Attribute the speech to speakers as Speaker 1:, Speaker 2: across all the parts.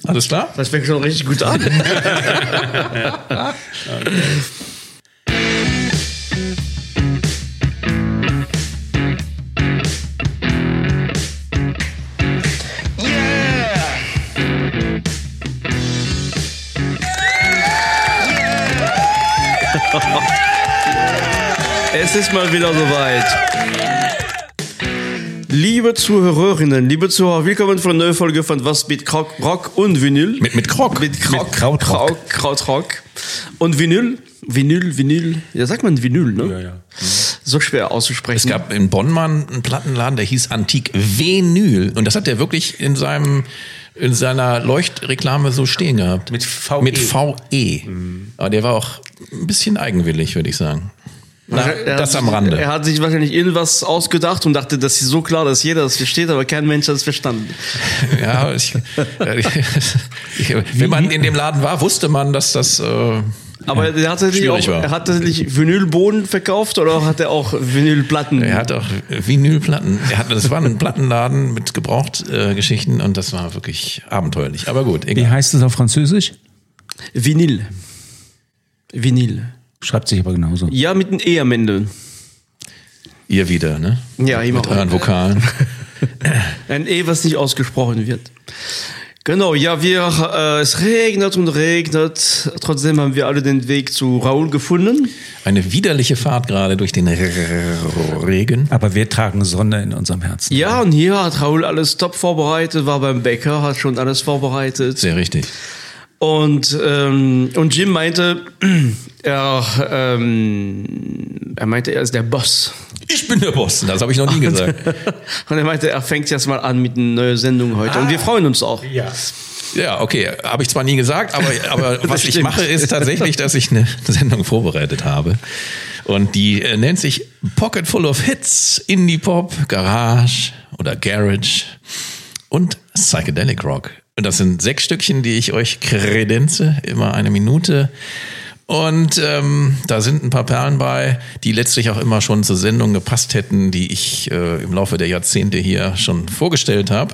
Speaker 1: Alles klar?
Speaker 2: Das fängt schon richtig gut an. Es ist mal wieder soweit. Liebe Zuhörerinnen, liebe Zuhörer, willkommen für eine neue Folge von Was mit Rock und Vinyl.
Speaker 1: Mit Krog.
Speaker 2: Mit
Speaker 1: Krautrock.
Speaker 2: Und Vinyl. Ja, sagt man Vinyl, ne?
Speaker 3: Ja.
Speaker 2: So schwer auszusprechen.
Speaker 1: Es gab in Bonn mal einen Plattenladen, der hieß Antik Vinyl. Und das hat der wirklich in seiner Leuchtreklame so stehen gehabt.
Speaker 3: Mit VE.
Speaker 1: Mit VE. Aber der war auch ein bisschen eigenwillig, würde ich sagen. Das am Rande.
Speaker 2: Er hat sich wahrscheinlich irgendwas ausgedacht und dachte, das ist so klar, dass jeder das versteht, aber kein Mensch hat es verstanden.
Speaker 1: Ja, wenn man in dem Laden war, wusste man, dass das
Speaker 2: aber er hat tatsächlich Vinylboden verkauft oder hat er auch Vinylplatten?
Speaker 1: Er hat auch Vinylplatten. Das war ein Plattenladen mit Gebrauchtgeschichten und das war wirklich abenteuerlich. Aber gut, egal.
Speaker 3: Wie heißt es auf Französisch?
Speaker 2: Vinyl.
Speaker 3: Schreibt sich aber genauso.
Speaker 2: Ja, mit einem E am Ende.
Speaker 1: Ihr wieder, ne?
Speaker 2: Ja, immer.
Speaker 1: Mit euren Vokalen.
Speaker 2: Ein E, was nicht ausgesprochen wird. Genau, ja, es regnet und regnet. Trotzdem haben wir alle den Weg zu Raoul gefunden.
Speaker 1: Eine widerliche Fahrt gerade durch den Regen.
Speaker 3: Aber wir tragen Sonne in unserem Herzen.
Speaker 2: Ja, und hier hat Raoul alles top vorbereitet, war beim Bäcker, hat schon alles vorbereitet.
Speaker 1: Sehr richtig.
Speaker 2: Und Jim meinte, er ist der Boss.
Speaker 1: Ich bin der Boss, das habe ich noch nie gesagt.
Speaker 2: Und er meinte, er fängt jetzt mal an mit einer neuen Sendung heute. Und wir freuen uns auch.
Speaker 1: Ja, okay, habe ich zwar nie gesagt, aber was ich
Speaker 2: stimmt.
Speaker 1: mache, ist tatsächlich, dass ich eine Sendung vorbereitet habe. Und die nennt sich Pocket Full of Hits, Indie Pop, Garage oder Garage und Psychedelic Rock. Und das sind 6 Stückchen, die ich euch kredenze, immer 1 Minute. Und da sind ein paar Perlen bei, die letztlich auch immer schon zur Sendung gepasst hätten, die ich im Laufe der Jahrzehnte hier schon vorgestellt habe.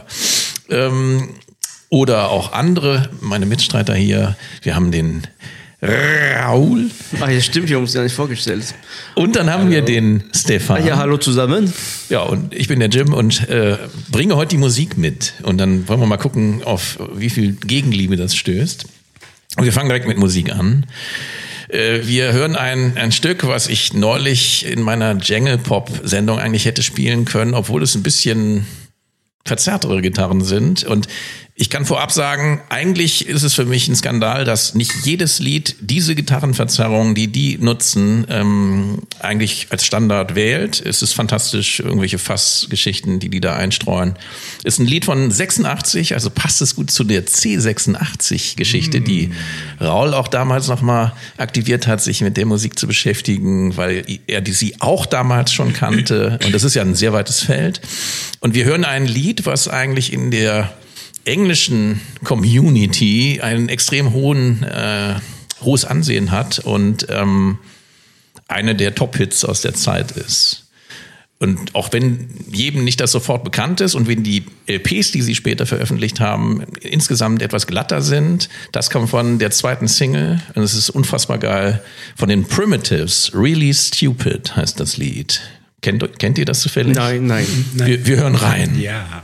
Speaker 1: Oder auch andere, meine Mitstreiter hier. Wir haben den Raoul.
Speaker 2: Ach ja, stimmt, wir haben uns ja nicht vorgestellt.
Speaker 1: Und dann haben wir den Stefan.
Speaker 2: Ja, hallo zusammen.
Speaker 1: Ja, und ich bin der Jim und bringe heute die Musik mit. Und dann wollen wir mal gucken, auf wie viel Gegenliebe das stößt. Und wir fangen direkt mit Musik an. Wir hören ein Stück, was ich neulich in meiner Jangle-Pop-Sendung eigentlich hätte spielen können, obwohl es ein bisschen verzerrtere Gitarren sind. Und ich kann vorab sagen, eigentlich ist es für mich ein Skandal, dass nicht jedes Lied diese Gitarrenverzerrung, die nutzen, eigentlich als Standard wählt. Es ist fantastisch, irgendwelche Fassgeschichten, die da einstreuen. Ist ein Lied von 86, also passt es gut zu der C86-Geschichte, die Raoul auch damals nochmal aktiviert hat, sich mit der Musik zu beschäftigen, weil er sie auch damals schon kannte. Und das ist ja ein sehr weites Feld. Und wir hören ein Lied, was eigentlich in der englischen Community ein extrem hohes Ansehen hat und eine der Top-Hits aus der Zeit ist. Und auch wenn jedem nicht das sofort bekannt ist und wenn die LPs, die sie später veröffentlicht haben, insgesamt etwas glatter sind, das kommt von der zweiten Single und es ist unfassbar geil, von den Primitives, Really Stupid heißt das Lied. Kennt ihr das zufällig?
Speaker 2: Nein.
Speaker 1: Wir hören rein.
Speaker 3: Ja.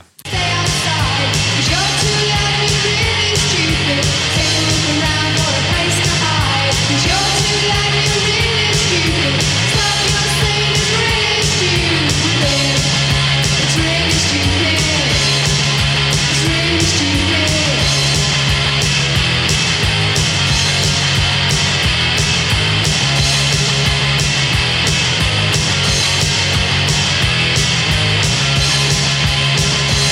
Speaker 4: Stupid.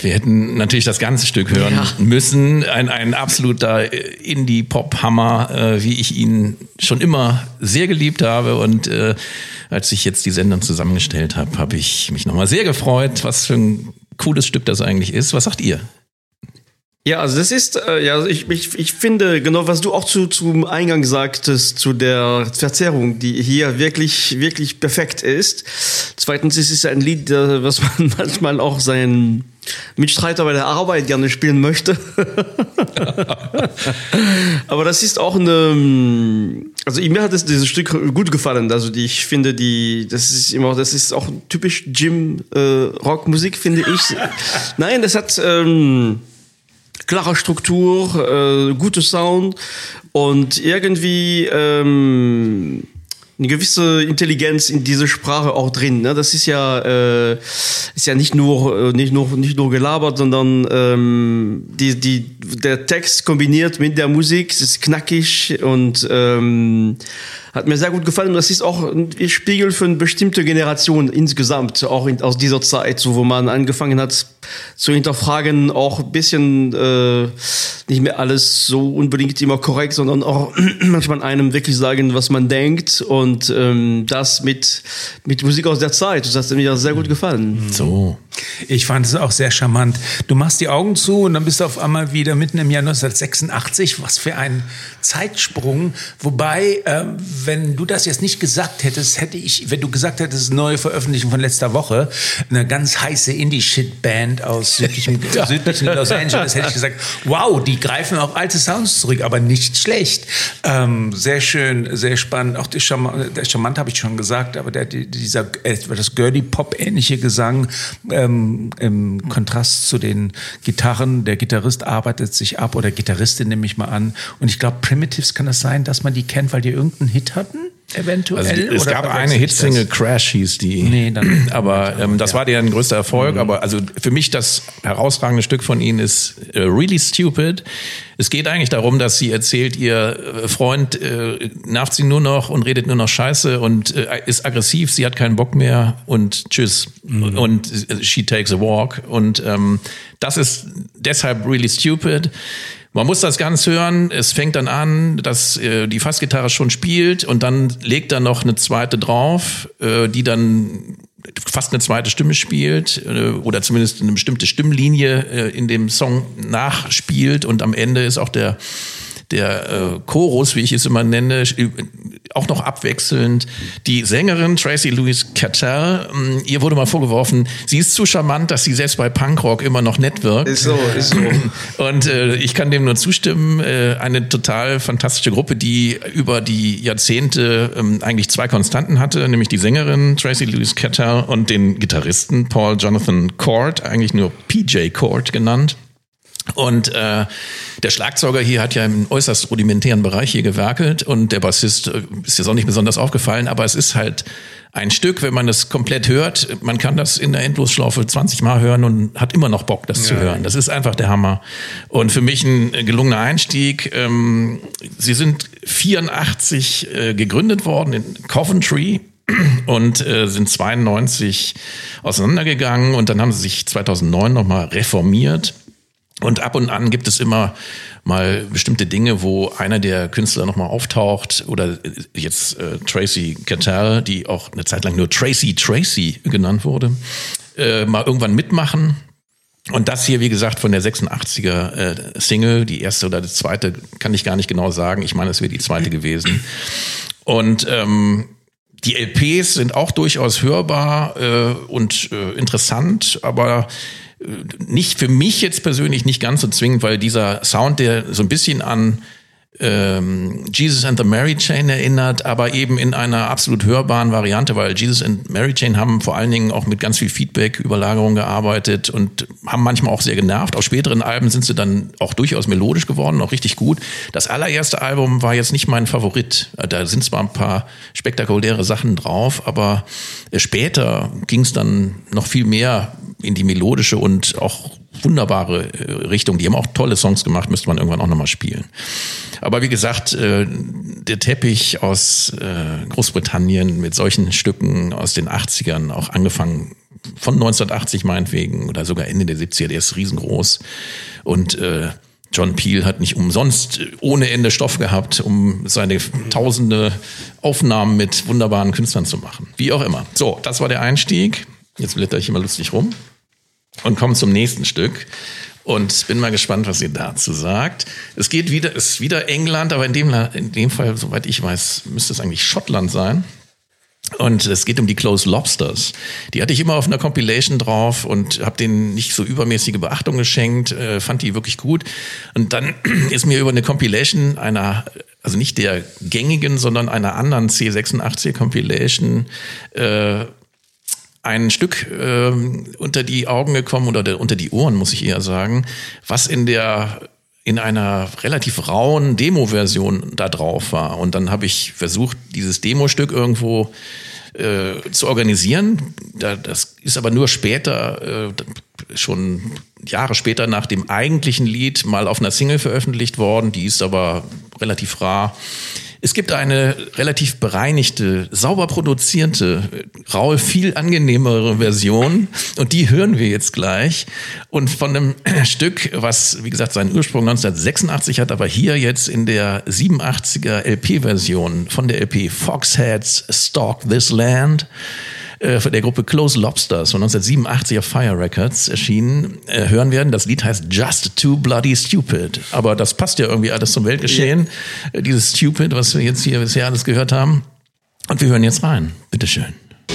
Speaker 1: wir hätten natürlich das ganze Stück hören müssen. Ein absoluter Indie-Pop-Hammer, wie ich ihn schon immer sehr geliebt habe. Und als ich jetzt die Sendung zusammengestellt habe, habe ich mich nochmal sehr gefreut, was für ein cooles Stück das eigentlich ist. Was sagt ihr?
Speaker 2: Ja, also das ist, ich finde, genau was du auch zum Eingang sagtest, zu der Verzerrung, die hier wirklich, wirklich perfekt ist. Zweitens ist es ein Lied, was man manchmal auch seinen Mitstreiter bei der Arbeit gerne spielen möchte. Aber das ist auch also mir hat dieses Stück gut gefallen. Also ich finde das ist auch typisch Gym-Rockmusik, finde ich. Nein, das hat, klare Struktur, gute Sound und irgendwie eine gewisse Intelligenz in diese Sprache auch drin. Ne? Das ist ja nicht nur gelabert, sondern der Text kombiniert mit der Musik, es ist knackig und hat mir sehr gut gefallen. Und das ist auch ein Spiegel für eine bestimmte Generation insgesamt, auch aus dieser Zeit, so wo man angefangen hat zu hinterfragen, auch ein bisschen nicht mehr alles so unbedingt immer korrekt, sondern auch manchmal einem wirklich sagen, was man denkt und das mit Musik aus der Zeit. Das hat mir sehr gut gefallen.
Speaker 1: So.
Speaker 3: Ich fand es auch sehr charmant. Du machst die Augen zu und dann bist du auf einmal wieder mitten im Jahr 1986. Was für ein Zeitsprung. Wobei, wenn du das jetzt nicht gesagt hättest, wenn du gesagt hättest, neue Veröffentlichung von letzter Woche, eine ganz heiße Indie-Shit-Band aus südlichen Los Angeles, hätte ich gesagt, wow, die greifen auf alte Sounds zurück, aber nicht schlecht. Sehr schön, sehr spannend. Auch der Charmant habe ich schon gesagt, aber dieser das Girly-Pop-ähnliche Gesang, im Kontrast zu den Gitarren, der Gitarrist arbeitet sich ab oder Gitarristin nehme ich mal an. Und ich glaube, Primitives, kann das sein, dass man die kennt, weil die irgendeinen Hit hatten? Eventuell.
Speaker 1: Also es gab eine Hitsingle, Crash hieß die. Nee, dann, aber das war deren größter Erfolg. Aber also für mich das herausragende Stück von ihnen ist Really Stupid. Es geht eigentlich darum, dass sie erzählt, ihr Freund nervt sie nur noch und redet nur noch Scheiße und ist aggressiv, sie hat keinen Bock mehr und tschüss. Und she takes a walk. Und das ist deshalb Really Stupid. Man muss das ganz hören. Es fängt dann an, dass die Fassgitarre schon spielt und dann legt er noch eine zweite drauf, die dann fast eine zweite Stimme spielt oder zumindest eine bestimmte Stimmlinie in dem Song nachspielt und am Ende ist auch der Chorus, wie ich es immer nenne, auch noch abwechselnd. Die Sängerin Tracy Louise Cattell, ihr wurde mal vorgeworfen, sie ist zu charmant, dass sie selbst bei Punkrock immer noch nett wirkt.
Speaker 2: Ist so.
Speaker 1: Und ich kann dem nur zustimmen. Eine total fantastische Gruppe, die über die Jahrzehnte eigentlich zwei Konstanten hatte, nämlich die Sängerin Tracy Louise Cattell und den Gitarristen Paul Jonathan Cord, eigentlich nur PJ Cord genannt. Und der Schlagzeuger hier hat ja im äußerst rudimentären Bereich hier gewerkelt und der Bassist ist jetzt auch nicht besonders aufgefallen, aber es ist halt ein Stück, wenn man das komplett hört, man kann das in der Endlosschlaufe 20 Mal hören und hat immer noch Bock, das zu hören. Das ist einfach der Hammer. Und für mich ein gelungener Einstieg. Sie sind 84 gegründet worden in Coventry. Und sind 92 auseinandergegangen und dann haben sie sich 2009 nochmal reformiert. Und ab und an gibt es immer mal bestimmte Dinge, wo einer der Künstler nochmal auftaucht oder jetzt Tracy Cattell, die auch eine Zeit lang nur Tracy genannt wurde, mal irgendwann mitmachen. Und das hier, wie gesagt, von der 86er Single, die erste oder die zweite, kann ich gar nicht genau sagen. Ich meine, es wäre die zweite gewesen. Und die LPs sind auch durchaus hörbar und interessant, aber nicht für mich jetzt persönlich nicht ganz so zwingend, weil dieser Sound, der so ein bisschen an Jesus and the Mary Chain erinnert, aber eben in einer absolut hörbaren Variante, weil Jesus and Mary Chain haben vor allen Dingen auch mit ganz viel Feedback-Überlagerung gearbeitet und haben manchmal auch sehr genervt. Auf späteren Alben sind sie dann auch durchaus melodisch geworden, auch richtig gut. Das allererste Album war jetzt nicht mein Favorit. Da sind zwar ein paar spektakuläre Sachen drauf, aber später ging es dann noch viel mehr in die melodische und auch wunderbare Richtung. Die haben auch tolle Songs gemacht, müsste man irgendwann auch nochmal spielen. Aber wie gesagt, der Teppich aus Großbritannien mit solchen Stücken aus den 80ern, auch angefangen von 1980 meinetwegen oder sogar Ende der 70er, der ist riesengroß. Und John Peel hat nicht umsonst ohne Ende Stoff gehabt, um seine tausende Aufnahmen mit wunderbaren Künstlern zu machen. Wie auch immer. So, das war der Einstieg. Jetzt blätter ich immer lustig rum und komme zum nächsten Stück. Und bin mal gespannt, was ihr dazu sagt. Es geht wieder, ist wieder England, aber in dem Fall, soweit ich weiß, müsste es eigentlich Schottland sein. Und es geht um die Close Lobsters. Die hatte ich immer auf einer Compilation drauf und habe denen nicht so übermäßige Beachtung geschenkt, fand die wirklich gut. Und dann ist mir über eine Compilation also nicht der gängigen, sondern einer anderen C86 Compilation, ein Stück unter die Augen gekommen oder unter die Ohren, muss ich eher sagen, was in einer relativ rauen Demo-Version da drauf war. Und dann habe ich versucht, dieses Demo-Stück irgendwo zu organisieren. Das ist aber nur später, schon Jahre später nach dem eigentlichen Lied mal auf einer Single veröffentlicht worden. Die ist aber relativ rar. Es gibt eine relativ bereinigte, sauber produzierte, raue, viel angenehmere Version und die hören wir jetzt gleich. Und von einem Stück, was, wie gesagt, seinen Ursprung 1986 hat, aber hier jetzt in der 87er LP-Version von der LP Foxheads Stalk This Land, von der Gruppe Close Lobsters von 1987 auf Fire Records erschienen, hören werden. Das Lied heißt Just Too Bloody Stupid. Aber das passt ja irgendwie alles zum Weltgeschehen. Yeah. Dieses Stupid, was wir jetzt hier bisher alles gehört haben. Und wir hören jetzt rein. Bitteschön.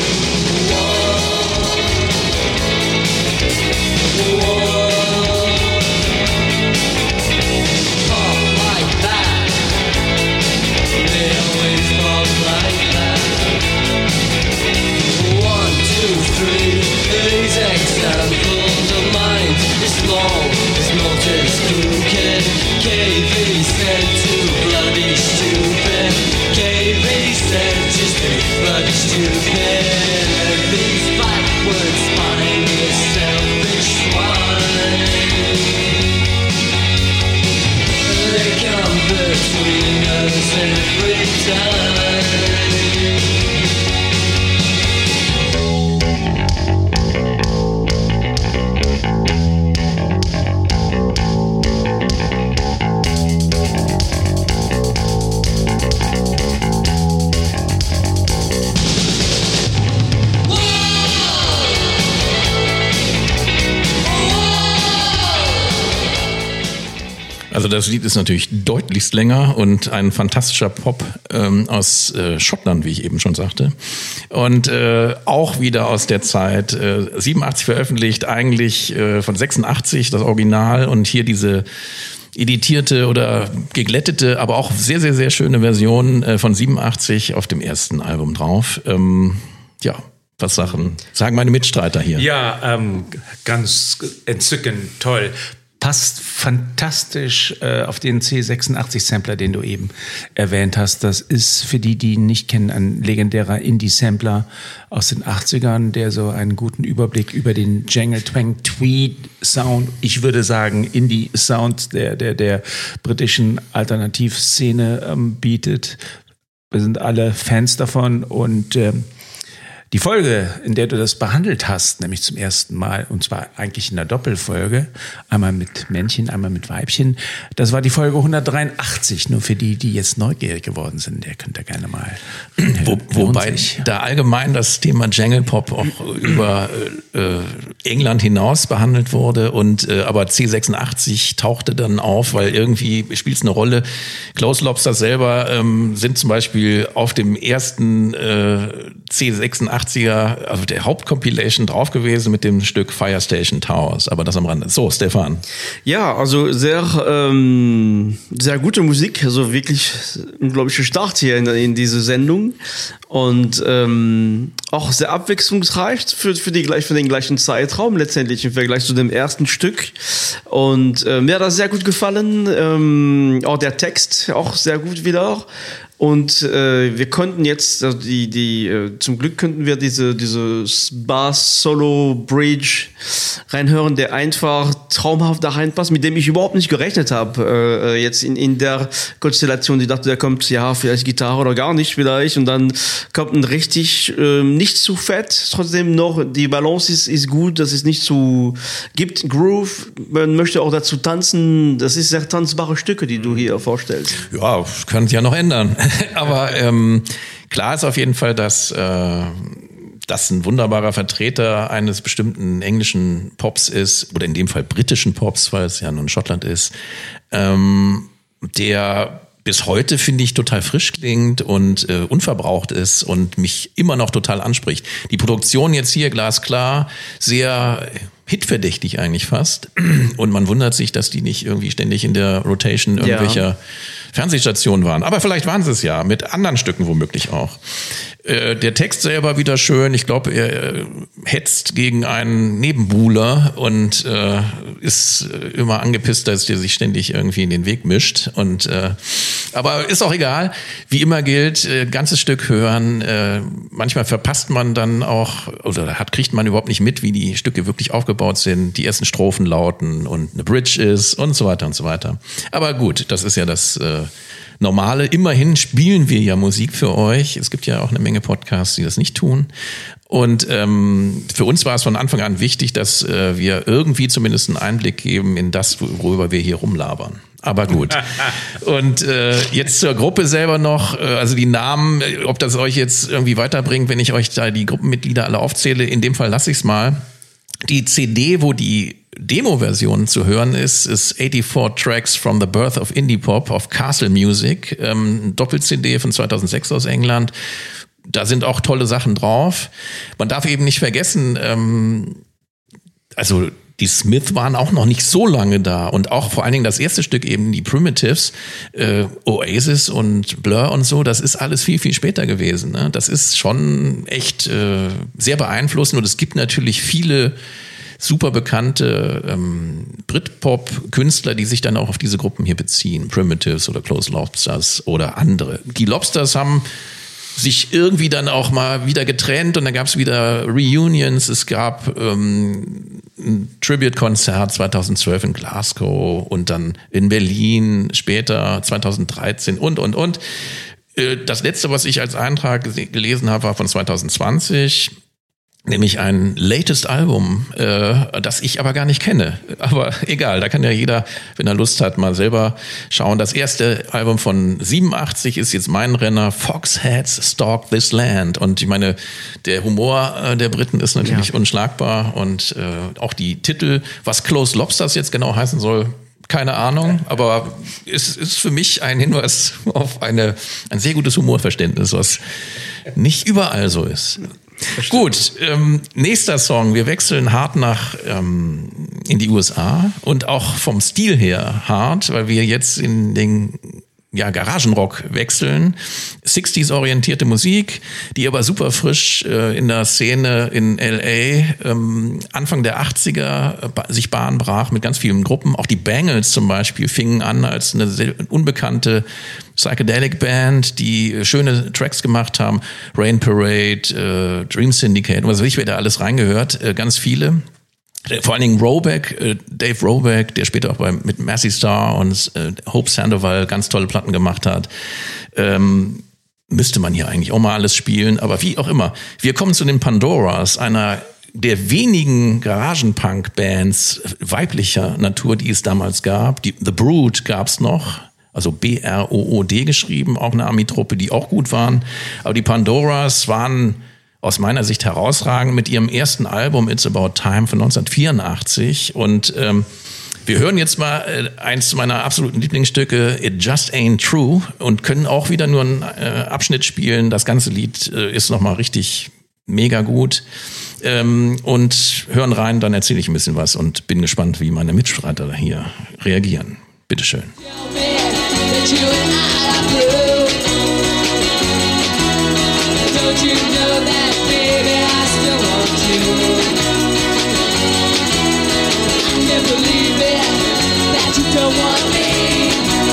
Speaker 1: Also das Lied ist natürlich deutlichst länger und ein fantastischer Pop aus Schottland, wie ich eben schon sagte. Und auch wieder aus der Zeit 87 veröffentlicht, eigentlich von 86 das Original und hier diese editierte oder geglättete, aber auch sehr, sehr, sehr schöne Version von 87 auf dem ersten Album drauf. Ja, was sagen meine Mitstreiter hier?
Speaker 3: Ja, ganz entzückend, toll. Passt fantastisch auf den C86-Sampler, den du eben erwähnt hast. Das ist für die ihn nicht kennen, ein legendärer Indie-Sampler aus den 80ern, der so einen guten Überblick über den Jangle-Twang-Tweed-Sound, ich würde sagen Indie-Sound der britischen Alternativszene bietet. Wir sind alle Fans davon und die Folge, in der du das behandelt hast, nämlich zum ersten Mal, und zwar eigentlich in einer Doppelfolge, einmal mit Männchen, einmal mit Weibchen, das war die Folge 183, nur für die jetzt neugierig geworden sind, der könnt ihr gerne mal
Speaker 1: Wobei da allgemein das Thema Jangle Pop auch über England hinaus behandelt wurde und aber C86 tauchte dann auf, weil irgendwie spielt es eine Rolle. Close Lobsters selber sind zum Beispiel auf dem ersten C86er, also der Hauptcompilation drauf gewesen mit dem Stück Fire Station Towers, aber das am Rande. So, Stefan.
Speaker 2: Ja, also sehr gute Musik, also wirklich unglaublicher Start hier in diese Sendung und auch sehr abwechslungsreich für den gleichen Zeitraum letztendlich im Vergleich zu dem ersten Stück und mir hat das sehr gut gefallen, auch der Text auch sehr gut wieder. Und wir konnten jetzt zum Glück könnten wir diese Bass Solo Bridge reinhören, der einfach traumhaft da reinpasst, mit dem ich überhaupt nicht gerechnet habe. Jetzt in der Konstellation, ich dachte, der kommt ja vielleicht Gitarre oder gar nicht vielleicht und dann kommt ein richtig, nicht zu fett, trotzdem noch, die Balance ist gut, das ist nicht zu, gibt Groove, man möchte auch dazu tanzen, das ist sehr tanzbare Stücke, die du hier vorstellst.
Speaker 1: Ja, können sich ja noch ändern. Aber klar ist auf jeden Fall, dass das ein wunderbarer Vertreter eines bestimmten englischen Pops ist, oder in dem Fall britischen Pops, weil es ja nun Schottland ist, der bis heute, finde ich, total frisch klingt und unverbraucht ist und mich immer noch total anspricht. Die Produktion jetzt hier glasklar, sehr hitverdächtig eigentlich fast. Und man wundert sich, dass die nicht irgendwie ständig in der Rotation irgendwelcher Fernsehstationen waren. Aber vielleicht waren sie es ja, mit anderen Stücken womöglich auch. Der Text selber wieder schön. Ich glaube, er hetzt gegen einen Nebenbuhler und ist immer angepisst, dass der sich ständig irgendwie in den Weg mischt. Aber ist auch egal. Wie immer gilt, ganzes Stück hören. Manchmal verpasst man dann auch, oder kriegt man überhaupt nicht mit, wie die Stücke wirklich aufgebaut sind, die ersten Strophen lauten und eine Bridge ist und so weiter und so weiter. Aber gut, das ist ja das Normale. Immerhin spielen wir ja Musik für euch. Es gibt ja auch eine Menge Podcasts, die das nicht tun. Und für uns war es von Anfang an wichtig, dass wir irgendwie zumindest einen Einblick geben in das, worüber wir hier rumlabern. Aber gut. Und jetzt zur Gruppe selber noch, also die Namen, ob das euch jetzt irgendwie weiterbringt, wenn ich euch da die Gruppenmitglieder alle aufzähle, in dem Fall lasse ich es mal. Die CD, wo die Demo-Version zu hören ist 84 Tracks from the Birth of Indie Pop auf Castle Music, Doppel-CD von 2006 aus England. Da sind auch tolle Sachen drauf. Man darf eben nicht vergessen, also die Smiths waren auch noch nicht so lange da und auch vor allen Dingen das erste Stück eben, die Primitives, Oasis und Blur und so, das ist alles viel, viel später gewesen. Ne? Das ist schon echt sehr beeinflussend und es gibt natürlich viele super bekannte Britpop-Künstler, die sich dann auch auf diese Gruppen hier beziehen. Primitives oder Close Lobsters oder andere. Die Lobsters haben sich irgendwie dann auch mal wieder getrennt und dann gab es wieder Reunions. Es gab ein Tribute-Konzert 2012 in Glasgow und dann in Berlin später 2013 und. Das letzte, was ich als Eintrag gelesen habe, war von 2020. Nämlich ein latest Album, das ich aber gar nicht kenne. Aber egal, da kann ja jeder, wenn er Lust hat, mal selber schauen. Das erste Album von 87 ist jetzt mein Renner, Foxheads Stalk This Land. Und ich meine, der Humor der Briten ist natürlich unschlagbar. Und auch die Titel, was Close Lobsters jetzt genau heißen soll, keine Ahnung, aber es ist für mich ein Hinweis auf ein sehr gutes Humorverständnis, was nicht überall so ist. Gut, nächster Song. Wir wechseln hart in die USA und auch vom Stil her hart, weil wir jetzt in den Garagenrock wechseln. 60s orientierte Musik, die aber super frisch in der Szene in LA Anfang der 80er sich Bahn brach mit ganz vielen Gruppen. Auch die Bangles zum Beispiel fingen an als eine sehr unbekannte Psychedelic Band, die schöne Tracks gemacht haben. Rain Parade, Dream Syndicate, was weiß ich, wer da alles reingehört, ganz viele. Vor allen Dingen Dave Roback, der später auch mit Massey Star und Hope Sandoval ganz tolle Platten gemacht hat. Müsste man hier eigentlich auch mal alles spielen, aber wie auch immer. Wir kommen zu den Pandoras, einer der wenigen Garagenpunk-Bands weiblicher Natur, die es damals gab. The Brood gab's noch. Also B-R-O-O-D geschrieben, auch eine Ami-Truppe, die auch gut waren. Aber die Pandoras waren aus meiner Sicht herausragend mit ihrem ersten Album It's About Time von 1984. Und wir hören jetzt mal eins meiner absoluten Lieblingsstücke, It Just Ain't True, und können auch wieder nur einen Abschnitt spielen. Das ganze Lied ist nochmal richtig mega gut. Und hören rein, dann erzähle ich ein bisschen was und bin gespannt, wie meine Mitstreiter hier reagieren. Bitteschön. Don't you know that, baby, I still want you? I can't believe it, that you don't want me.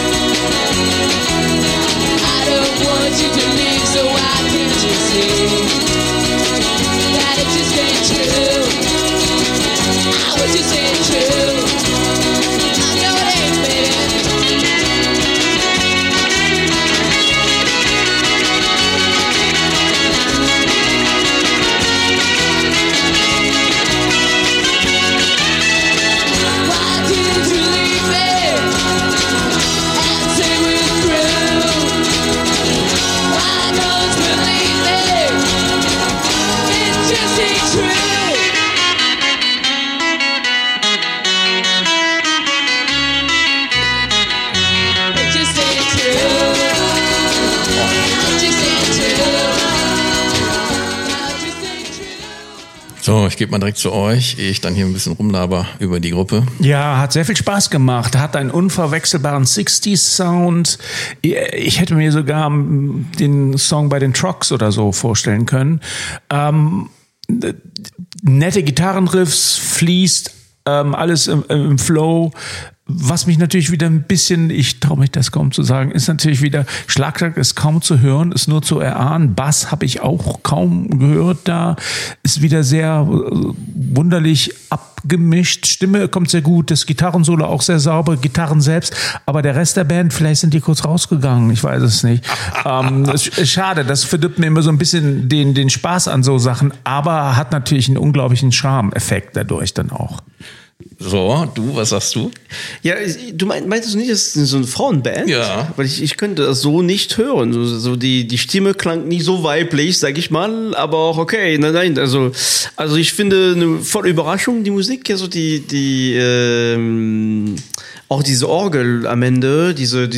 Speaker 1: I don't want you to leave, so why can't you see that it just ain't true? I was just ain't true. I know it ain't, baby. So, ich gebe mal direkt zu euch, ehe ich dann hier ein bisschen rumlaber über die Gruppe.
Speaker 3: Ja, hat sehr viel Spaß gemacht, hat einen unverwechselbaren 60s-Sound. Ich hätte mir sogar den Song bei den Trucks oder so vorstellen können. Nette Gitarrenriffs, fließt alles im Flow. Was mich natürlich wieder ein bisschen, ich traue mich das kaum zu sagen, ist natürlich wieder, Schlagzeug ist kaum zu hören, ist nur zu erahnen. Bass habe ich auch kaum gehört da. Ist wieder sehr wunderlich abgemischt. Stimme kommt sehr gut, das Gitarrensolo auch sehr sauber, Gitarren selbst. Aber der Rest der Band, vielleicht sind die kurz rausgegangen, ich weiß es nicht. Ist schade, das verdirbt mir immer so ein bisschen den Spaß an so Sachen. Aber hat natürlich einen unglaublichen Charme-Effekt dadurch dann auch.
Speaker 1: So, was sagst du?
Speaker 2: Ja, du meintest du nicht, das ist so eine Frauenband?
Speaker 1: Ja.
Speaker 2: Weil ich könnte das so nicht hören. So die Stimme klang nicht so weiblich, sag ich mal, aber auch okay. Nein, also ich finde eine volle Überraschung, die Musik, also auch diese Orgel am Ende, diese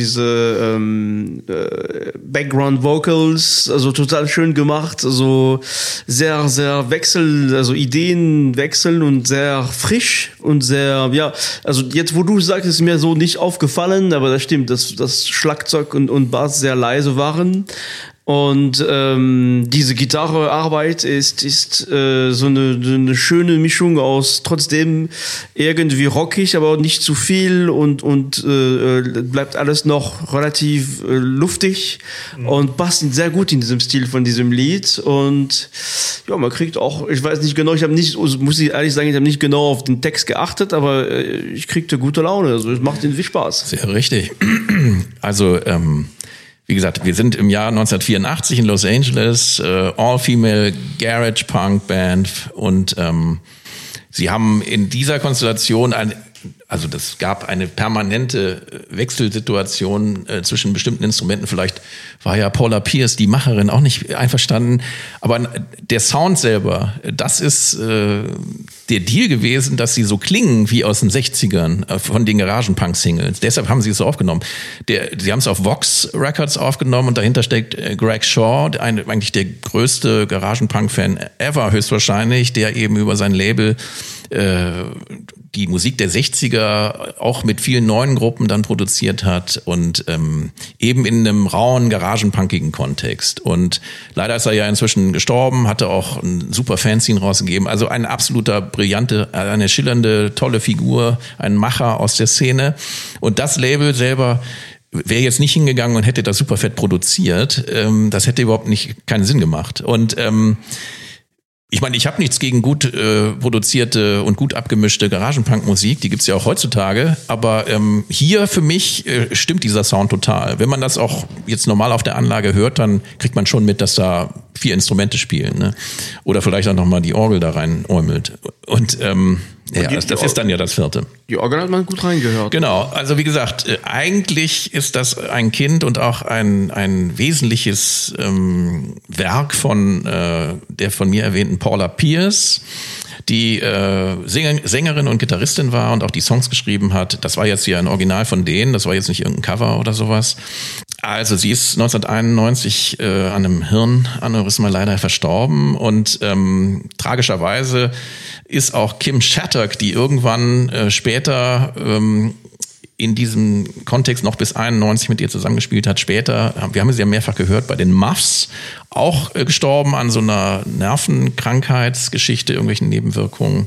Speaker 2: Background Vocals, also total schön gemacht, also sehr, sehr Ideen wechseln und sehr frisch und sehr, ja, also jetzt, wo du sagst, ist mir so nicht aufgefallen, aber das stimmt, dass Schlagzeug und Bass sehr leise waren. Und diese Gitarrearbeit ist so eine schöne Mischung aus trotzdem irgendwie rockig, aber nicht zu viel und bleibt alles noch relativ luftig und passt sehr gut in diesem Stil von diesem Lied. Und ja, man kriegt auch, ich weiß nicht genau, muss ich ehrlich sagen, ich habe nicht genau auf den Text geachtet, aber ich kriegte gute Laune, also es macht irgendwie Spaß.
Speaker 1: Sehr richtig. Also wie gesagt, wir sind im Jahr 1984 in Los Angeles, All-Female Garage Punk Band und sie haben in dieser Konstellation das gab eine permanente Wechselsituation zwischen bestimmten Instrumenten. Vielleicht war ja Paula Pierce, die Macherin, auch nicht einverstanden. Aber der Sound selber, das ist der Deal gewesen, dass sie so klingen wie aus den 60ern von den Garagenpunk-Singles. Deshalb haben sie es so aufgenommen. Sie haben es auf Vox Records aufgenommen und dahinter steckt Greg Shaw, eigentlich der größte Garagenpunk-Fan ever höchstwahrscheinlich, der eben über sein Label die Musik der 60er auch mit vielen neuen Gruppen dann produziert hat und eben in einem rauen, garagenpunkigen Kontext. Und leider ist er ja inzwischen gestorben, hatte auch ein super Fanzine rausgegeben. Also ein absoluter eine schillernde, tolle Figur, ein Macher aus der Szene. Und das Label selber wäre jetzt nicht hingegangen und hätte das super fett produziert. Das hätte überhaupt keinen Sinn gemacht. Und ich meine, ich habe nichts gegen gut produzierte und gut abgemischte Garagenpunk-Musik, die gibt's ja auch heutzutage, aber hier für mich stimmt dieser Sound total. Wenn man das auch jetzt normal auf der Anlage hört, dann kriegt man schon mit, dass da 4 Instrumente spielen, ne? Oder vielleicht auch nochmal die Orgel da rein äumelt. Und das ist dann ja das 4.
Speaker 2: Die Orgel hat man gut reingehört.
Speaker 1: Genau, also wie gesagt, eigentlich ist das ein Kind und auch ein wesentliches Werk von der von mir erwähnten Paula Pierce, die Sängerin und Gitarristin war und auch die Songs geschrieben hat. Das war jetzt hier ein Original von denen, das war jetzt nicht irgendein Cover oder sowas. Also sie ist 1991 an einem Hirnaneurysma leider verstorben und tragischerweise ist auch Kim Shattuck, die irgendwann später in diesem Kontext noch bis 91 mit ihr zusammengespielt hat. Später, wir haben sie ja mehrfach gehört, bei den Muffs auch gestorben an so einer Nervenkrankheitsgeschichte, irgendwelchen Nebenwirkungen.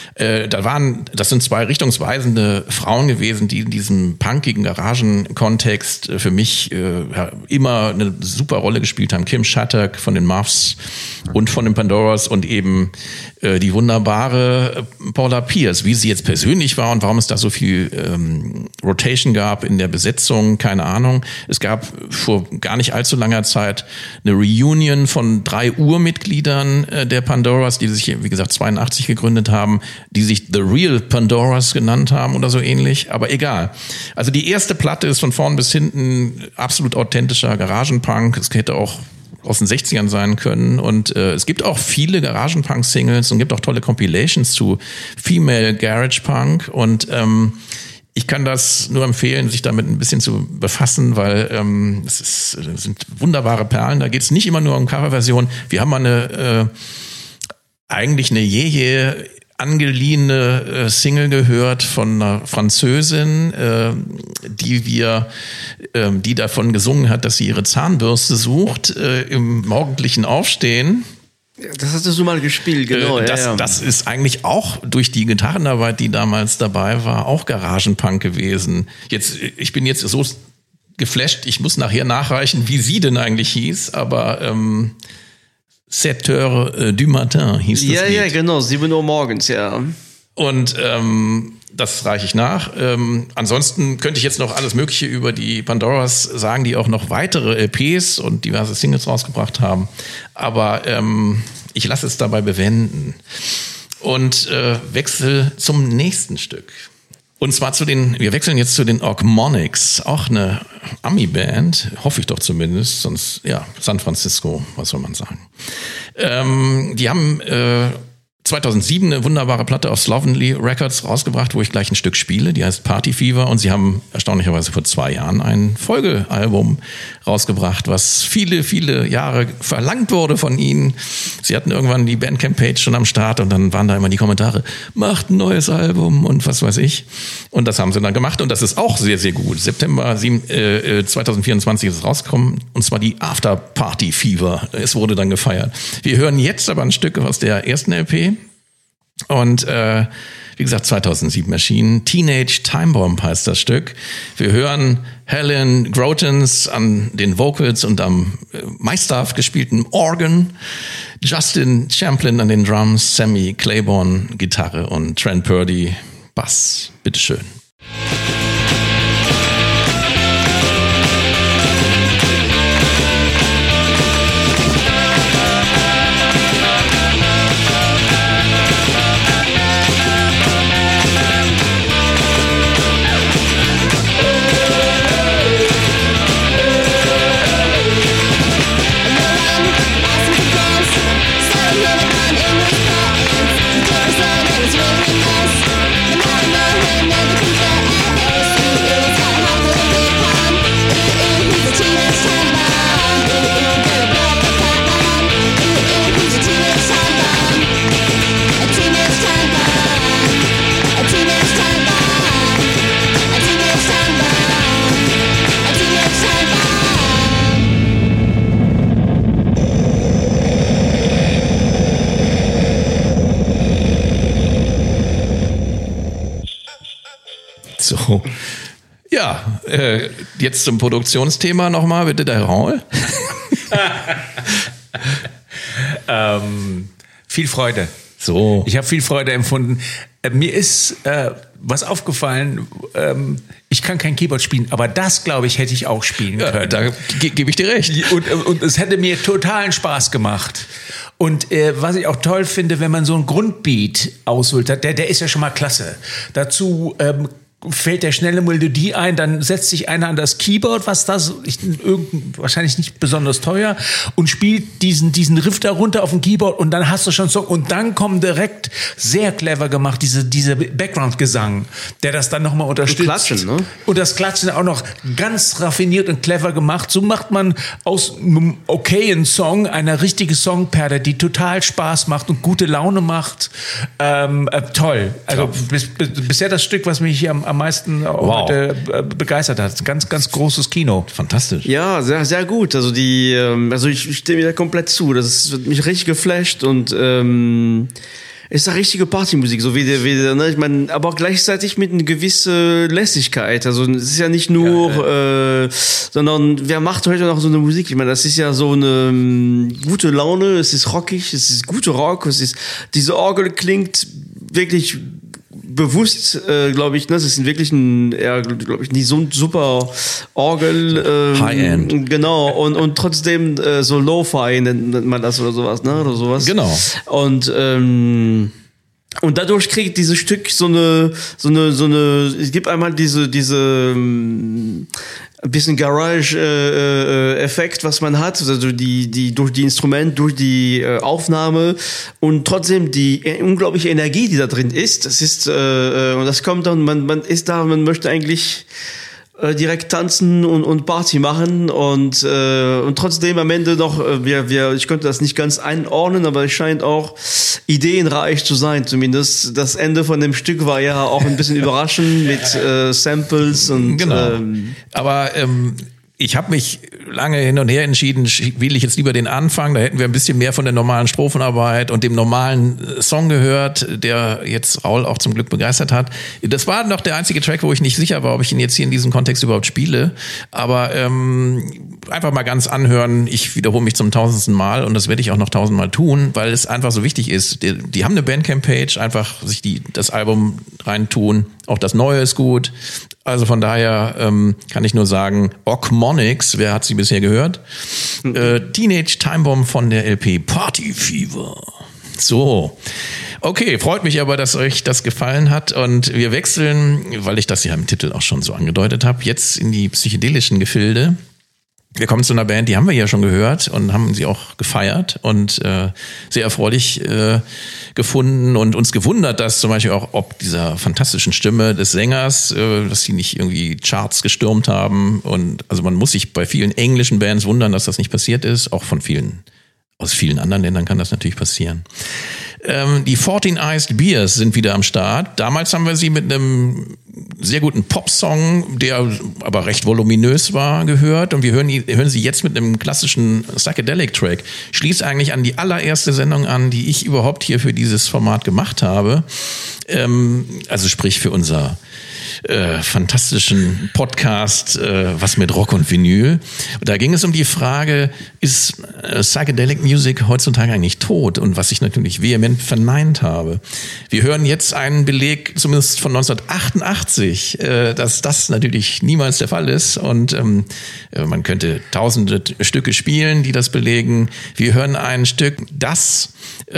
Speaker 1: Das sind 2 richtungsweisende Frauen gewesen, die in diesem punkigen Garagenkontext für mich immer eine super Rolle gespielt haben. Kim Shattuck von den Muffs und von den Pandoras und eben die wunderbare Paula Pierce. Wie sie jetzt persönlich war und warum es da so viel Rotation gab in der Besetzung, keine Ahnung. Es gab vor gar nicht allzu langer Zeit eine Reunion von 3 Urmitgliedern der Pandoras, die sich, wie gesagt, 82 gegründet haben, die sich The Real Pandoras genannt haben oder so ähnlich, aber egal. Also die erste Platte ist von vorn bis hinten absolut authentischer Garagenpunk. Es hätte auch aus den 60ern sein können. Und es gibt auch viele Garagenpunk-Singles und gibt auch tolle Compilations zu Female Garage Punk. Und ich kann das nur empfehlen, sich damit ein bisschen zu befassen, weil es sind wunderbare Perlen. Da geht es nicht immer nur um Coverversion. Wir haben mal eigentlich eine angeliehene Single gehört von einer Französin, die davon gesungen hat, dass sie ihre Zahnbürste sucht im morgendlichen Aufstehen.
Speaker 2: Das hast du mal gespielt, genau.
Speaker 1: Das ist eigentlich auch durch die Gitarrenarbeit, die damals dabei war, auch Garagenpunk gewesen. Ich bin jetzt so geflasht, ich muss nachher nachreichen, wie sie denn eigentlich hieß, aber 7 heures du matin hieß das Lied.
Speaker 2: Ja, genau, 7 Uhr morgens, ja.
Speaker 1: Und das reiche ich nach. Ansonsten könnte ich jetzt noch alles Mögliche über die Pandoras sagen, die auch noch weitere LPs und diverse Singles rausgebracht haben. Aber ich lasse es dabei bewenden und wechsle zum nächsten Stück. Und zwar wir wechseln jetzt zu den Ogmonics, auch eine Ami-Band, hoffe ich doch zumindest, sonst, ja, San Francisco, was soll man sagen. Die haben 2007 eine wunderbare Platte auf Slovenly Records rausgebracht, wo ich gleich ein Stück spiele, die heißt Party Fever, und sie haben erstaunlicherweise vor 2 Jahren ein Folgealbum rausgebracht, was viele, viele Jahre verlangt wurde von ihnen. Sie hatten irgendwann die Bandcamp-Page schon am Start und dann waren da immer die Kommentare, macht ein neues Album und was weiß ich. Und das haben sie dann gemacht und das ist auch sehr, sehr gut. September 2024 ist es rausgekommen, und zwar die After Party Fever. Es wurde dann gefeiert. Wir hören jetzt aber ein Stück aus der ersten LP. Und wie gesagt, 2007 erschienen. Teenage Time Bomb heißt das Stück. Wir hören Helen Grotens an den Vocals und am meisterhaft gespielten Organ, Justin Champlin an den Drums, Sammy Claiborne Gitarre und Trent Purdy Bass. Bitteschön. So, ja, jetzt zum Produktionsthema nochmal, bitte, der Raul.
Speaker 3: Viel Freude.
Speaker 1: So.
Speaker 3: Ich habe viel Freude empfunden. Mir ist was aufgefallen, ich kann kein Keyboard spielen, aber das, glaube ich, hätte ich auch spielen können.
Speaker 1: Da gebe ich dir recht.
Speaker 3: Und es hätte mir totalen Spaß gemacht. Und was ich auch toll finde, wenn man so einen Grundbeat ausholt, der ist ja schon mal klasse. Dazu fällt der schnelle Melodie ein, dann setzt sich einer an das Keyboard, was das wahrscheinlich nicht besonders teuer, und spielt diesen Riff da runter auf dem Keyboard, und dann hast du schon Song, und dann kommt direkt, sehr clever gemacht, diese Background-Gesang, der das dann nochmal unterstützt.
Speaker 2: Und Klatschen, ne?
Speaker 3: Und das Klatschen auch noch ganz raffiniert und clever gemacht. So macht man aus einem okayen Song eine richtige Songperle, die total Spaß macht und gute Laune macht. Toll. Also bisher das Stück, was mich hier am meisten heute begeistert hat. Ganz, ganz großes Kino.
Speaker 1: Fantastisch.
Speaker 2: Ja, sehr, sehr gut. Also ich stimme mir da komplett zu. Das hat mich richtig geflasht und ist eine richtige Partymusik, so wie ne? Ich meine, aber auch gleichzeitig mit einer gewissen Lässigkeit. Also es ist ja nicht nur, sondern wer macht heute noch so eine Musik? Ich meine, das ist ja so eine gute Laune, es ist rockig, es ist gute Rock, diese Orgel klingt wirklich bewusst, glaube ich, ne, das ist wirklich glaube ich, nicht so ein super Orgel.
Speaker 1: High-End.
Speaker 2: Genau, und trotzdem so Lo-Fi nennt man das oder sowas, ne, oder sowas.
Speaker 1: Genau.
Speaker 2: Und Und dadurch kriegt dieses Stück so eine, es gibt einmal diese ein bisschen Garage-Effekt, was man hat, also die durch die Instrumente, durch die Aufnahme und trotzdem die unglaubliche Energie, die da drin ist. Das ist und das kommt dann, man ist da, man möchte eigentlich direkt tanzen und Party machen und trotzdem am Ende noch ich könnte das nicht ganz einordnen, aber es scheint auch ideenreich zu sein. Zumindest das Ende von dem Stück war ja auch ein bisschen überraschend mit Samples und
Speaker 1: genau. Aber ich habe mich lange hin und her entschieden, wähle ich jetzt lieber den Anfang, da hätten wir ein bisschen mehr von der normalen Strophenarbeit und dem normalen Song gehört, der jetzt Raul auch zum Glück begeistert hat. Das war noch der einzige Track, wo ich nicht sicher war, ob ich ihn jetzt hier in diesem Kontext überhaupt spiele, aber einfach mal ganz anhören, ich wiederhole mich zum 1000. Mal und das werde ich auch noch 1000 Mal tun, weil es einfach so wichtig ist. Die haben eine Bandcamp-Page, einfach sich das Album reintun, auch das Neue ist gut. Also von daher kann ich nur sagen, Ockmonix, wer hat sie bisher gehört? Teenage Time Bomb von der LP Party Fever. So, okay, freut mich aber, dass euch das gefallen hat und wir wechseln, weil ich das ja im Titel auch schon so angedeutet habe, jetzt in die psychedelischen Gefilde. Wir kommen zu einer Band, die haben wir ja schon gehört und haben sie auch gefeiert und sehr erfreulich gefunden und uns gewundert, dass zum Beispiel auch ob dieser fantastischen Stimme des Sängers, dass sie nicht irgendwie Charts gestürmt haben und also man muss sich bei vielen englischen Bands wundern, dass das nicht passiert ist, auch aus vielen anderen Ländern kann das natürlich passieren. Die 14 Iced Beers sind wieder am Start. Damals haben wir sie mit einem sehr guten Popsong, der aber recht voluminös war, gehört. Und wir hören sie jetzt mit einem klassischen Psychedelic-Track. Schließt eigentlich an die allererste Sendung an, die ich überhaupt hier für dieses Format gemacht habe. Also sprich für unser fantastischen Podcast Was mit Rock und Vinyl. Da ging es um die Frage, ist Psychedelic Music heutzutage eigentlich tot? Und was ich natürlich vehement verneint habe. Wir hören jetzt einen Beleg, zumindest von 1988, dass das natürlich niemals der Fall ist. Und man könnte tausende Stücke spielen, die das belegen. Wir hören ein Stück, das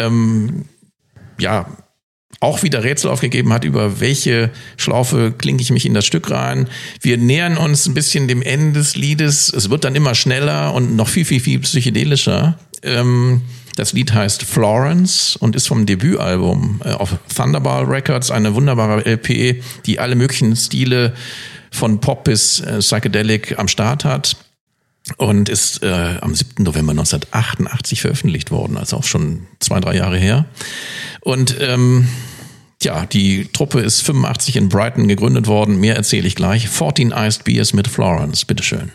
Speaker 1: auch wieder Rätsel aufgegeben hat, über welche Schlaufe klinke ich mich in das Stück rein. Wir nähern uns ein bisschen dem Ende des Liedes. Es wird dann immer schneller und noch viel, viel, viel psychedelischer. Das Lied heißt Florence und ist vom Debütalbum auf Thunderball Records, eine wunderbare LP, die alle möglichen Stile von Pop bis Psychedelic am Start hat. Und ist am 7. November 1988 veröffentlicht worden, also auch schon 2-3 Jahre her. Und die Truppe ist 85 in Brighton gegründet worden. Mehr erzähle ich gleich. 14 Iced Beers mit Florence. Bitteschön.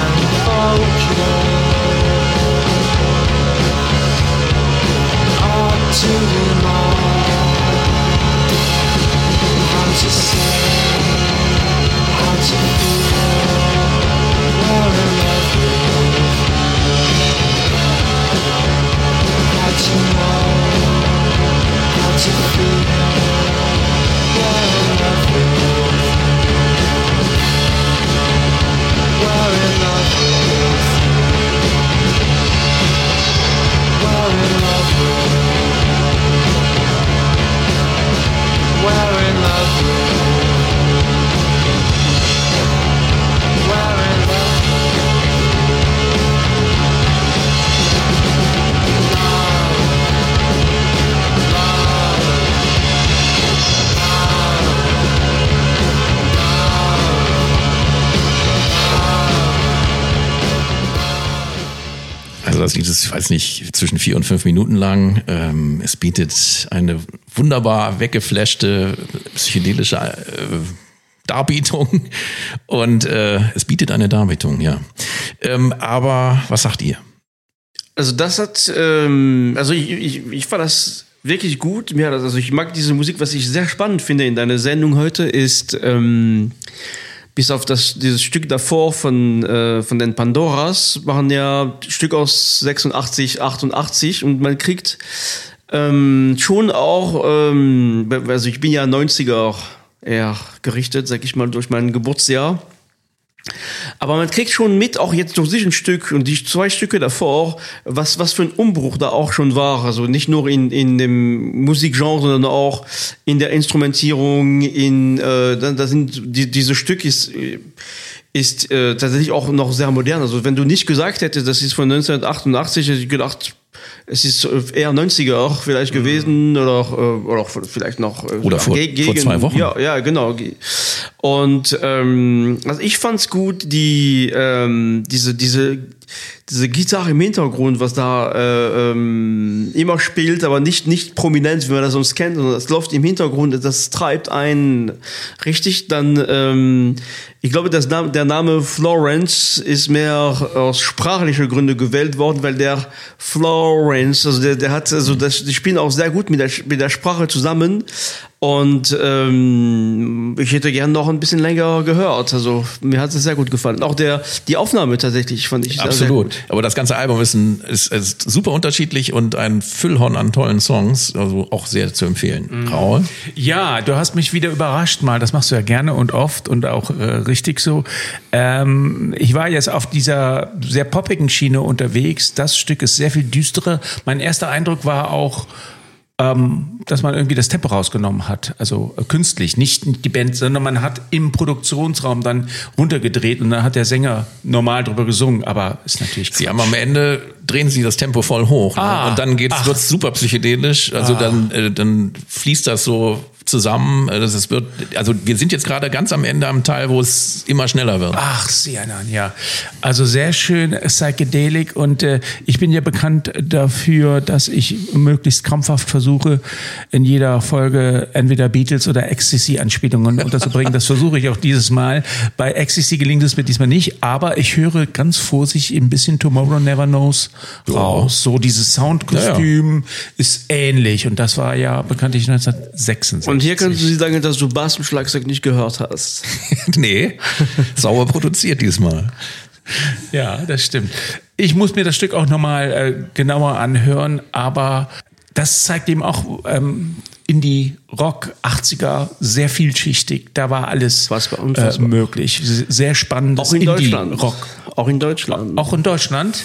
Speaker 1: Das Lied ist, ich weiß nicht, zwischen 4 und 5 Minuten lang. Es bietet eine wunderbar weggeflashte psychedelische Darbietung und es bietet eine Darbietung, ja. Aber was sagt ihr?
Speaker 2: Also das hat, ich fand das wirklich gut. Also ich mag diese Musik. Was ich sehr spannend finde in deiner Sendung heute ist bis auf dieses Stück davor von den Pandoras, machen ja ein Stück aus 86, 88 und man kriegt schon auch, also ich bin ja 90er auch eher gerichtet, sag ich mal, durch mein Geburtsjahr. Aber man kriegt schon mit, auch jetzt durch sich ein Stück und die 2 Stücke davor, was für ein Umbruch da auch schon war. Also nicht nur in dem Musikgenre, sondern auch in der Instrumentierung, da sind diese Stück ist tatsächlich auch noch sehr modern. Also wenn du nicht gesagt hättest, das ist von 1988, hätte ich gedacht, es ist eher 90er vielleicht gewesen oder vielleicht noch
Speaker 1: oder vor 2 Wochen.
Speaker 2: Ja, genau. Und also ich fand's gut, diese Gitarre im Hintergrund, was da immer spielt, aber nicht prominent, wie man das sonst kennt, sondern es läuft im Hintergrund, das treibt einen richtig. Dann ich glaube, der Name Florence ist mehr aus sprachlichen Gründen gewählt worden, weil der Florence, also der hat, also die spielen auch sehr gut mit der Sprache zusammen. Und ich hätte gern noch ein bisschen länger gehört. Also mir hat es sehr gut gefallen. Auch die Aufnahme tatsächlich fand ich
Speaker 1: absolut.
Speaker 2: Sehr gut.
Speaker 1: Aber das ganze Album ist super unterschiedlich und ein Füllhorn an tollen Songs. Also auch sehr zu empfehlen. Raul?
Speaker 3: Ja, du hast mich wieder überrascht mal. Das machst du ja gerne und oft und auch richtig so. Ich war jetzt auf dieser sehr poppigen Schiene unterwegs. Das Stück ist sehr viel düsterer. Mein erster Eindruck war auch, dass man irgendwie das Tempo rausgenommen hat, also künstlich, nicht die Band, sondern man hat im Produktionsraum dann runtergedreht und dann hat der Sänger normal drüber gesungen, aber ist natürlich Quatsch.
Speaker 1: Sie haben am Ende, drehen sie das Tempo voll hoch ne? Und dann wird's super psychedelisch, also dann fließt das so zusammen, also wir sind jetzt gerade ganz am Ende am Teil, wo es immer schneller wird.
Speaker 3: Ach, Sianan, ja. Also sehr schön Psychedelic und ich bin ja bekannt dafür, dass ich möglichst krampfhaft versuche, in jeder Folge entweder Beatles oder Ecstasy-Anspielungen unterzubringen. Das versuche ich auch dieses Mal. Bei Ecstasy gelingt es mir diesmal nicht, aber ich höre ganz vorsichtig ein bisschen Tomorrow Never Knows raus. So dieses Soundkostüm ist ähnlich und das war ja bekanntlich 1966.
Speaker 2: Und hier kannst du sie sagen, dass du Bass und Schlagzeug nicht gehört hast.
Speaker 1: Nee, sauber produziert diesmal.
Speaker 3: Ja, das stimmt. Ich muss mir das Stück auch nochmal genauer anhören, aber das zeigt eben auch Indie-Rock 80er, sehr vielschichtig. Da war alles möglich. Sehr spannendes
Speaker 2: auch in
Speaker 3: Indie-Rock.
Speaker 2: Auch in Deutschland.
Speaker 3: Auch in Deutschland?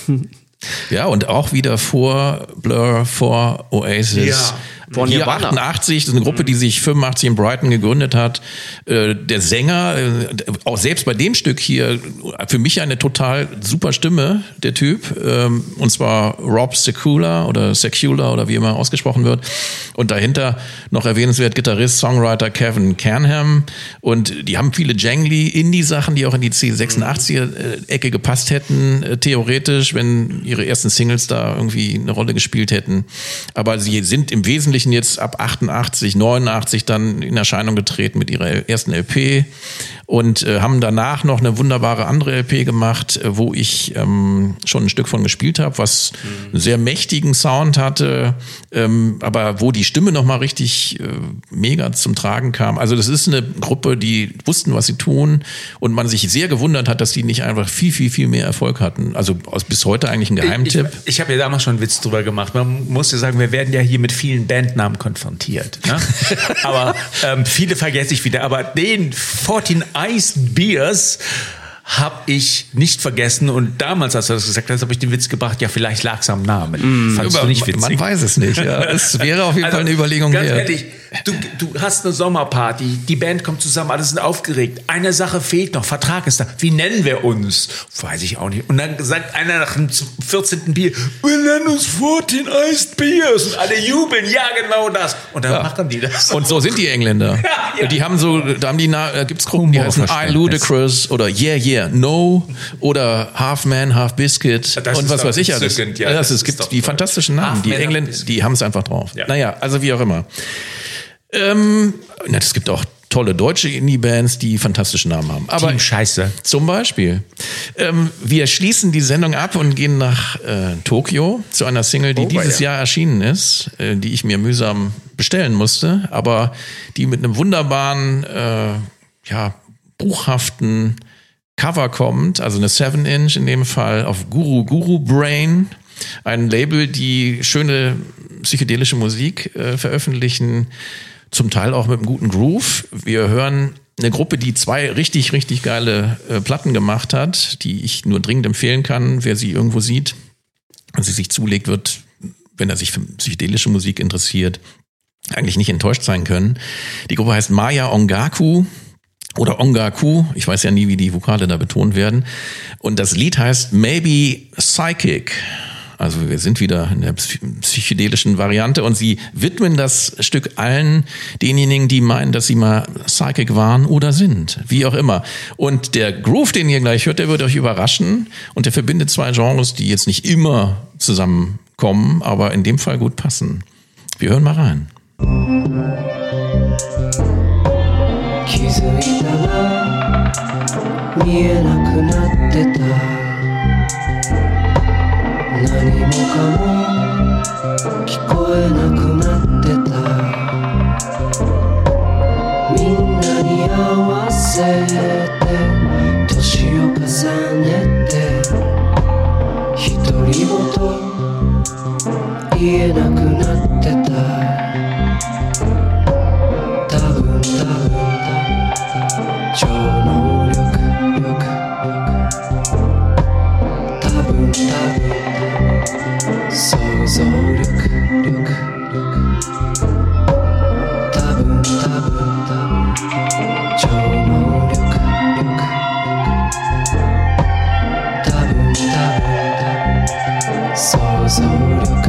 Speaker 1: Ja, und auch wieder vor Blur, vor Oasis. Ja.
Speaker 2: Von
Speaker 1: Hier 88, das ist eine Gruppe, die sich 85 in Brighton gegründet hat. Der Sänger, auch selbst bei dem Stück hier, für mich eine total super Stimme, der Typ. Und zwar Rob Sekula oder wie immer ausgesprochen wird. Und dahinter noch erwähnenswert Gitarrist, Songwriter Kevin Canham. Und die haben viele jangly Indie-Sachen, die auch in die C86er-Ecke gepasst hätten, theoretisch, wenn ihre ersten Singles da irgendwie eine Rolle gespielt hätten. Aber sie sind im Wesentlichen jetzt ab 88, 89 dann in Erscheinung getreten mit ihrer ersten LP und haben danach noch eine wunderbare andere LP gemacht, wo ich schon ein Stück von gespielt habe, was einen sehr mächtigen Sound hatte, aber wo die Stimme nochmal richtig mega zum Tragen kam. Also das ist eine Gruppe, die wussten, was sie tun und man sich sehr gewundert hat, dass die nicht einfach viel, viel, viel mehr Erfolg hatten. Also bis heute eigentlich ein Geheimtipp.
Speaker 3: Ich habe ja damals schon einen Witz drüber gemacht. Man muss ja sagen, wir werden ja hier mit vielen Bandnamen konfrontiert. Ne? Aber viele vergesse ich wieder. Aber den 14 Iced Beers habe ich nicht vergessen und damals, als du das gesagt hast, habe ich den Witz gebracht, ja, vielleicht lag es am Namen. Fandst du nicht witzig?
Speaker 1: Man weiß es nicht. Ja. Es wäre auf jeden Fall eine Überlegung
Speaker 3: ganz
Speaker 1: wert.
Speaker 3: Ehrlich, du hast eine Sommerparty, die Band kommt zusammen, alle sind aufgeregt. Eine Sache fehlt noch, Vertrag ist da. Wie nennen wir uns? Weiß ich auch nicht. Und dann sagt einer nach dem 14. Bier, wir nennen uns 14 Iced Beers. Und alle jubeln, ja, genau das. Und dann machen die das.
Speaker 1: Und so sind die Engländer. Ja. Die haben so, da gibt's Gruppen, die heißen I Ludicrous oder Yeah, Yeah, No oder Half Man, Half Biscuit und was weiß ich alles. Ja, es gibt die fantastischen Namen. Die Engländer, die haben es einfach drauf. Ja. Naja, also wie auch immer. Es gibt auch tolle deutsche Indie-Bands, die fantastische Namen haben. Aber
Speaker 3: Team Scheiße.
Speaker 1: Zum Beispiel. Wir schließen die Sendung ab und gehen nach Tokio zu einer Single, die dieses Jahr erschienen ist, die ich mir mühsam bestellen musste, aber die mit einem wunderbaren, buchhaften Cover kommt, also eine 7-Inch in dem Fall auf Guru Brain, ein Label, die schöne psychedelische Musik veröffentlichen, zum Teil auch mit einem guten Groove. Wir hören eine Gruppe, die 2 richtig, richtig geile Platten gemacht hat, die ich nur dringend empfehlen kann, wer sie irgendwo sieht und sie sich zulegt, wird, wenn er sich für psychedelische Musik interessiert, eigentlich nicht enttäuscht sein können. Die Gruppe heißt Maya Ongaku oder Ongaku. Ich weiß ja nie, wie die Vokale da betont werden. Und das Lied heißt Maybe Psychic. Also wir sind wieder in der psychedelischen Variante und sie widmen das Stück allen denjenigen, die meinen, dass sie mal Psychic waren oder sind, wie auch immer. Und der Groove, den ihr gleich hört, der wird euch überraschen und der verbindet 2 Genres, die jetzt nicht immer zusammenkommen, aber in dem Fall gut passen. Wir hören mal rein.
Speaker 4: 気づいたら見えなくなってた何もかも聞こえなくなってたみんなに合わせて年を重ねて独り言言えなくなってた多分超能力多分想像力多分超能力多分想像力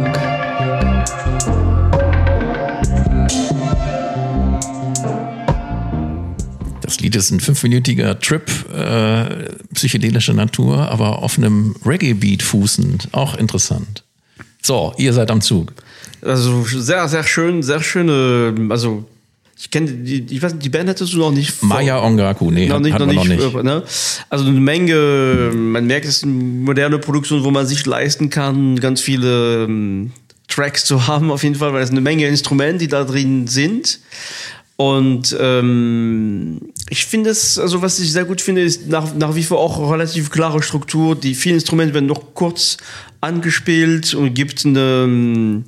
Speaker 1: Das Lied ist ein 5-minütiger Trip, psychedelischer Natur, aber auf einem Reggae-Beat fußend. Auch interessant. So, ihr seid am Zug.
Speaker 2: Also sehr, sehr schön, sehr schöne, also ich kenne ich weiß nicht, die Band hattest du noch nicht.
Speaker 1: Maya Ongaku, nee,
Speaker 2: noch nicht.
Speaker 1: Ne?
Speaker 2: Also eine Menge, man merkt, es ist eine moderne Produktion, wo man sich leisten kann, ganz viele Tracks zu haben auf jeden Fall, weil es eine Menge Instrumente, die da drin sind. Und ich finde es, also was ich sehr gut finde, ist nach wie vor auch relativ klare Struktur. Die vielen Instrumente werden noch kurz angespielt und gibt eine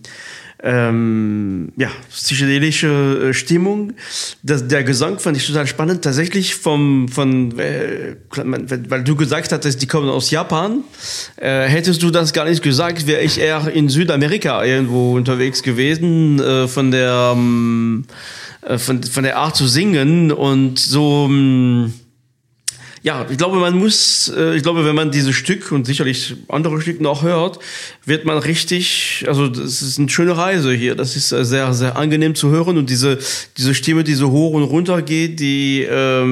Speaker 2: psychedelische Stimmung. Der Gesang fand ich total spannend. Tatsächlich weil du gesagt hattest, die kommen aus Japan. Hättest du das gar nicht gesagt, wäre ich eher in Südamerika irgendwo unterwegs gewesen, von der Art zu singen und so. Ja, ich glaube, wenn man dieses Stück und sicherlich andere Stücke noch hört, wird man richtig, also das ist eine schöne Reise hier. Das ist sehr, sehr angenehm zu hören und diese Stimme, die so hoch und runter geht, die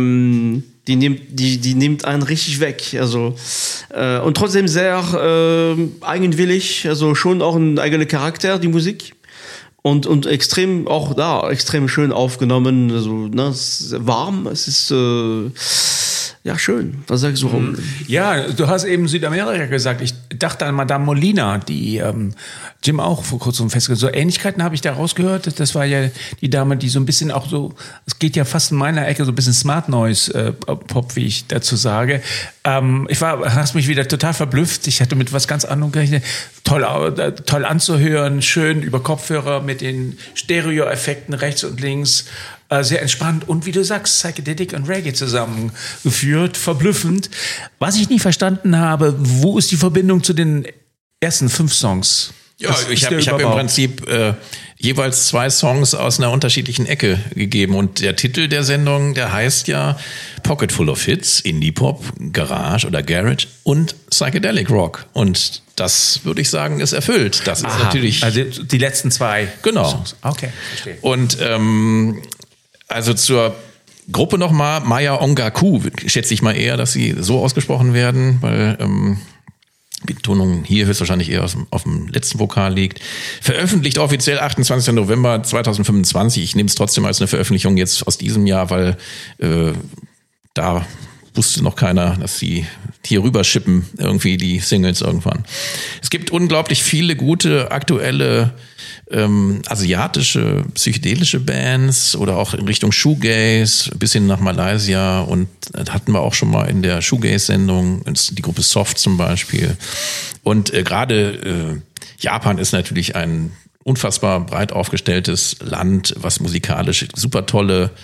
Speaker 2: nimmt einen richtig weg. Also und trotzdem sehr eigenwillig, also schon auch ein eigener Charakter, die Musik. Und extrem schön aufgenommen, also es ist warm, es ist schön. Was sagst du, Rom?
Speaker 3: Ja, du hast eben Südamerika gesagt. Ich dachte an Madame Molina, die Jim auch vor kurzem festgestellt. So Ähnlichkeiten habe ich da rausgehört. Das war ja die Dame, die so ein bisschen auch so, es geht ja fast in meiner Ecke so ein bisschen Smart Noise Pop, wie ich dazu sage. Hast mich wieder total verblüfft. Ich hatte mit was ganz anderem gerechnet. Toll anzuhören, schön über Kopfhörer mit den Stereo-Effekten rechts und links. Sehr entspannt und wie du sagst, Psychedelic und Reggae zusammengeführt, verblüffend. Was ich nie verstanden habe, wo ist die Verbindung zu den ersten 5 Songs?
Speaker 1: Ja, ich hab im Prinzip jeweils 2 Songs aus einer unterschiedlichen Ecke gegeben und der Titel der Sendung, der heißt ja Pocket Full of Hits, Indie Pop, Garage oder Garage und Psychedelic Rock und das würde ich sagen ist erfüllt. Das ist natürlich
Speaker 3: also die letzten 2
Speaker 1: genau.
Speaker 3: Songs. Okay, verstehe.
Speaker 1: Und also zur Gruppe nochmal, Maya Ongaku, schätze ich mal eher, dass sie so ausgesprochen werden, weil Betonung hier höchstwahrscheinlich eher auf dem letzten Vokal liegt. Veröffentlicht offiziell 28. November 2025. Ich nehme es trotzdem als eine Veröffentlichung jetzt aus diesem Jahr, weil da wusste noch keiner, dass sie hier rüber schippen, irgendwie die Singles irgendwann. Es gibt unglaublich viele gute aktuelle asiatische, psychedelische Bands oder auch in Richtung Shoegaze, bis hin nach Malaysia und das hatten wir auch schon mal in der Shoegaze-Sendung, die Gruppe Soft zum Beispiel. Und gerade Japan ist natürlich ein unfassbar breit aufgestelltes Land, was musikalisch super tolle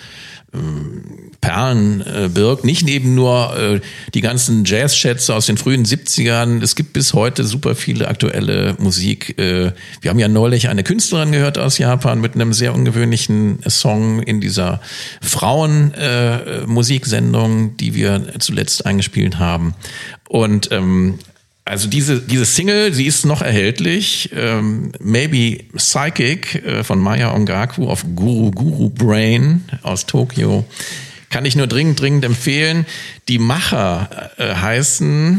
Speaker 1: Perlen birgt. Nicht eben nur die ganzen Jazz-Schätze aus den frühen 70ern. Es gibt bis heute super viele aktuelle Musik. Wir haben ja neulich eine Künstlerin gehört aus Japan mit einem sehr ungewöhnlichen Song in dieser Frauen-Musiksendung, die wir zuletzt eingespielt haben. Und also diese Single, sie ist noch erhältlich. Maybe Psychic von Maya Ongaku auf Guru Brain aus Tokio. Kann ich nur dringend empfehlen. Die Macher heißen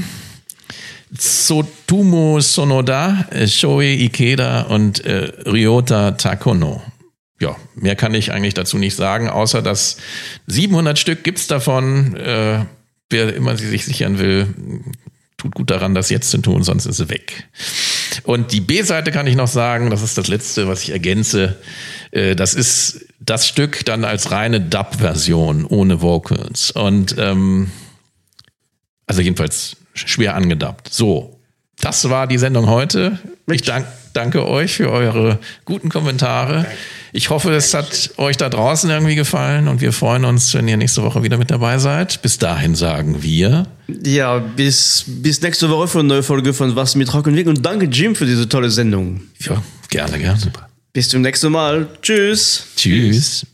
Speaker 1: Tsutomu Sonoda, Shoei Ikeda und Ryota Takono. Ja, mehr kann ich eigentlich dazu nicht sagen, außer dass 700 Stück gibt's davon. Wer immer sie sich sichern will, tut gut daran, das jetzt zu tun, sonst ist sie weg. Und die B-Seite kann ich noch sagen, das ist das Letzte, was ich ergänze. Das ist das Stück dann als reine Dub-Version ohne Vocals. Und also jedenfalls schwer angedubbt. So, das war die Sendung heute. Ich danke euch für eure guten Kommentare. Ich hoffe, es hat euch da draußen irgendwie gefallen und wir freuen uns, wenn ihr nächste Woche wieder mit dabei seid. Bis dahin sagen wir...
Speaker 2: Ja, bis nächste Woche für eine neue Folge von Was mit Rock und Weg. Und danke, Jim, für diese tolle Sendung.
Speaker 1: Ja, gerne. Super.
Speaker 2: Bis zum nächsten Mal. Tschüss.
Speaker 1: Tschüss.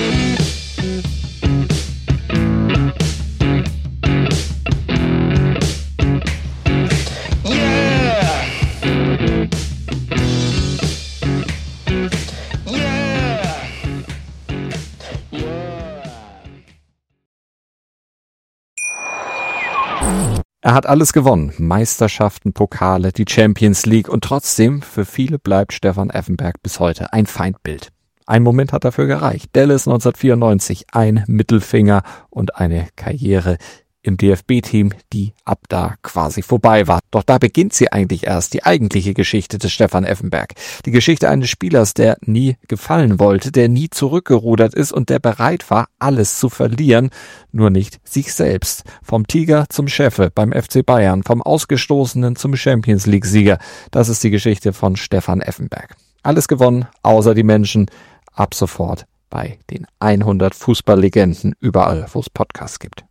Speaker 5: Er hat alles gewonnen. Meisterschaften, Pokale, die Champions League und trotzdem, für viele bleibt Stefan Effenberg bis heute ein Feindbild. Ein Moment hat dafür gereicht. Dallas 1994, ein Mittelfinger und eine Karriere im DFB-Team, die ab da quasi vorbei war. Doch da beginnt sie eigentlich erst, die eigentliche Geschichte des Stefan Effenberg. Die Geschichte eines Spielers, der nie gefallen wollte, der nie zurückgerudert ist und der bereit war, alles zu verlieren, nur nicht sich selbst. Vom Tiger zum Chefe beim FC Bayern, vom Ausgestoßenen zum Champions-League-Sieger. Das ist die Geschichte von Stefan Effenberg. Alles gewonnen, außer die Menschen. Ab sofort bei den 100 Fußballlegenden überall, wo es Podcasts gibt.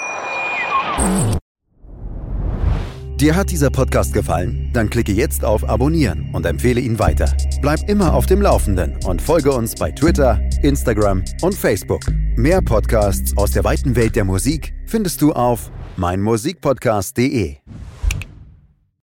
Speaker 6: Dir hat dieser Podcast gefallen? Dann klicke jetzt auf Abonnieren und empfehle ihn weiter. Bleib immer auf dem Laufenden und folge uns bei Twitter, Instagram und Facebook. Mehr Podcasts aus der weiten Welt der Musik findest du auf meinmusikpodcast.de.